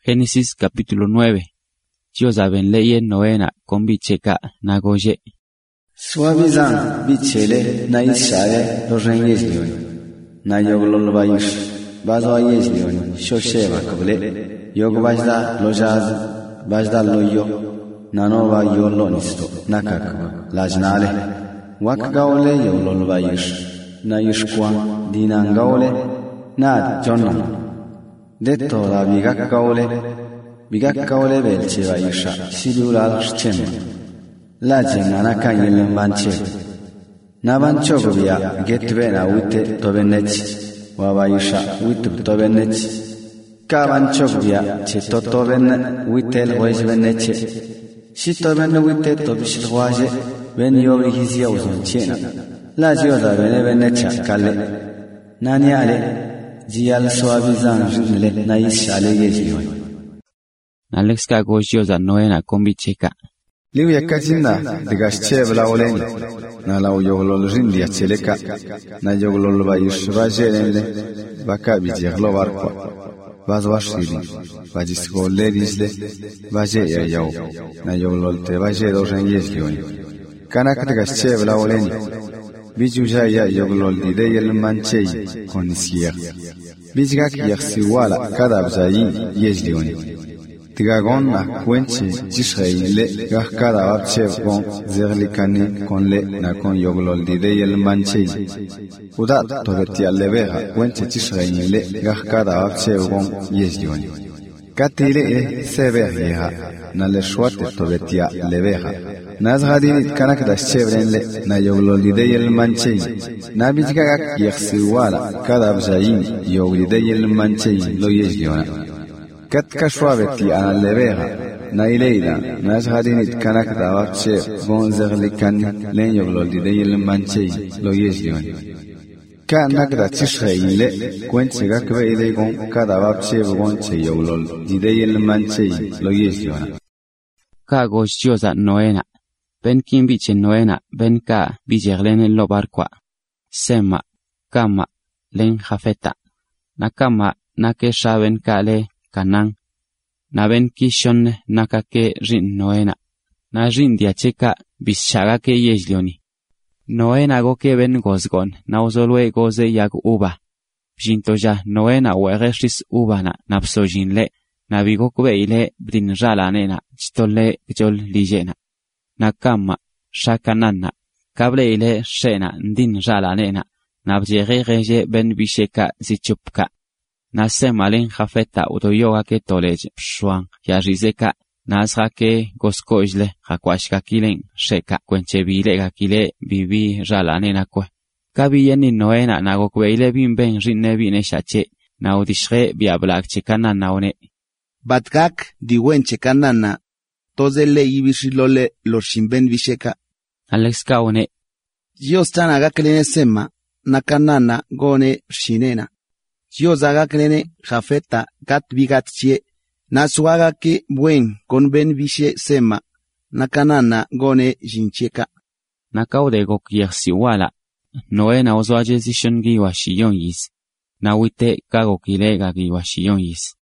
Génesis capítulo 9. Dios abenleye Noena con bicheca nagoye. Suavizan bichele na isaye los reyes leon. Na yoglol bayush. Bazo ayes leon. Shosheva kable. Yog bajda lojaz. Bajda loyo. Nanova yolo nisto. Nakakwa. Lajnale. Wak gaule yoglol bayush. Na yushkwan. Dinan gaule. Nad jonan. Detto la bigak gaule belche bayusha. Sidulal shchema. La jengana kanyelen banche. Na bancho gubia getbena wite tobenech. Wabayusha wite tobenech. Ka bancho gubia cheto toben witel wejbeneche. Si toben wite tobishil waje. Ben yobi hizia uzon chena. La jioda benecha kale. Nani ale. Jial suavizan jinle na ishale yejion. Alex Kagosyoza Noena con bicheca. Liu yakajina digasche blaoleni na la yoglol rindia cheleka na yoglol bayush vajelele bakabi jeglo barqwa bazwashiri bajisgolerisle vaje yaw na yoglol te vaje do rengezlioni kanak digasche blaoleni bijuja ya yoglol ideyel manchei konisier bijgak yaksiwala kadabzayi yezlioni Tigagon na kwenche jishaile gahkada wapche bon zerlikani kon le na kon yoglol dideyel manchei. Uda tobetia leveja kwenche jishaile gahkada wapche bon yezdioni. Katile severjeha na le shwate tobetia leveja. Nazgadinit kanak da chevrenle na yoglol dideyel manchei. Na bijgagak yaksiwala kada abjayin yoglideyel manchei lo yezdiona. Kat kashwabeti ana levera na ileida nas hadinit kanak dawatche bon zerlikan len yoglol dideyel manchei lo yezdion ka nakda chishaile kwenche gakbe ilegon kada wapche bon che yoglol dideyel manchei lo yezdion Ka gosyoza Noena. Ben kim biche Noena ben ka bijerlene lo barqua. Sema kama len jafeta. Nakama nake shaben kale Canán. Na ben kishon nakake rin Noena. Na rin diacheka bishagake yezlioni. Noena goke ben gozgon. Na uzolwe goze yag uba. Jintoja Noena wereshis ubana napsojinle. Na bigokube ile brin jalanena. Chitolle gjol lijena. Na kama shakanana. Kable ile shena ndin jalanena. Na bjere reje ben bisheka zichupka. Nase malen jafeta utoyoga ke tolej pshuan yarizeka nasra ke goskoisle jakwashka kilen sheka kwenchebile gakile bibi jalanena kwe kabiyeni Noena nagokweile bimben rinebine shache naudishre biablak chekana naone Batkak diwen chekanana tozele ibishilole loshimben bisheka Alex kaone Yostana gaklene sema nakanana gone shinena Yozaga klene jafeta gat bigatchie naswaga ke buen con ben vishe sema nakanana gone jincheka nakaude gok yersiwala Noena ozwaje zishon giwa shiyon yis nawite kagokile gagi wa shiyon yis